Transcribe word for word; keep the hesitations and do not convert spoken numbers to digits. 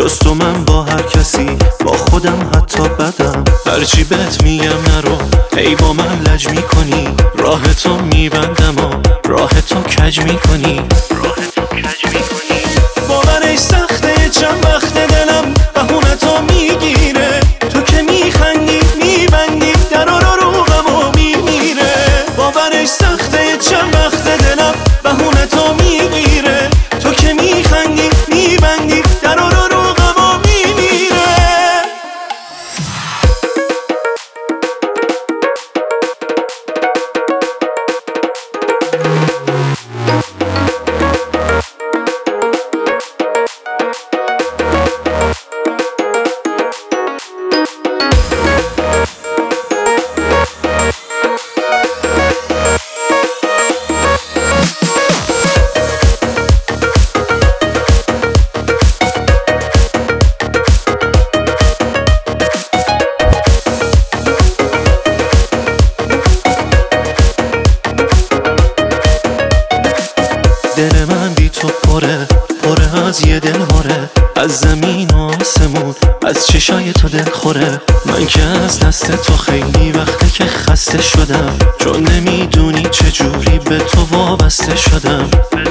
جز تو من با هر کسی، با خودم حتی بدم. هرچی بهت میگم نرو، ای با من لج میکنی. راه تو میبندم و راه تو کج میکنی. باورش سخته، چند وقت دلم بهونه تو میگیره. تو که میخندی میبندی در رو رو غم و میمیره. باورش سخته، چند وقت دلم بهونه تو میگیره. تو که میخندی میبندی در رو رو غم و میمیره. دل من بی تو پره، پره از یه دل هاره. از زمین و آسمون، از چشای تو دل خوره. من که از دست تو خیلی وقته که خسته شدم، چون نمیدونی چجوری به تو وابسته شدم.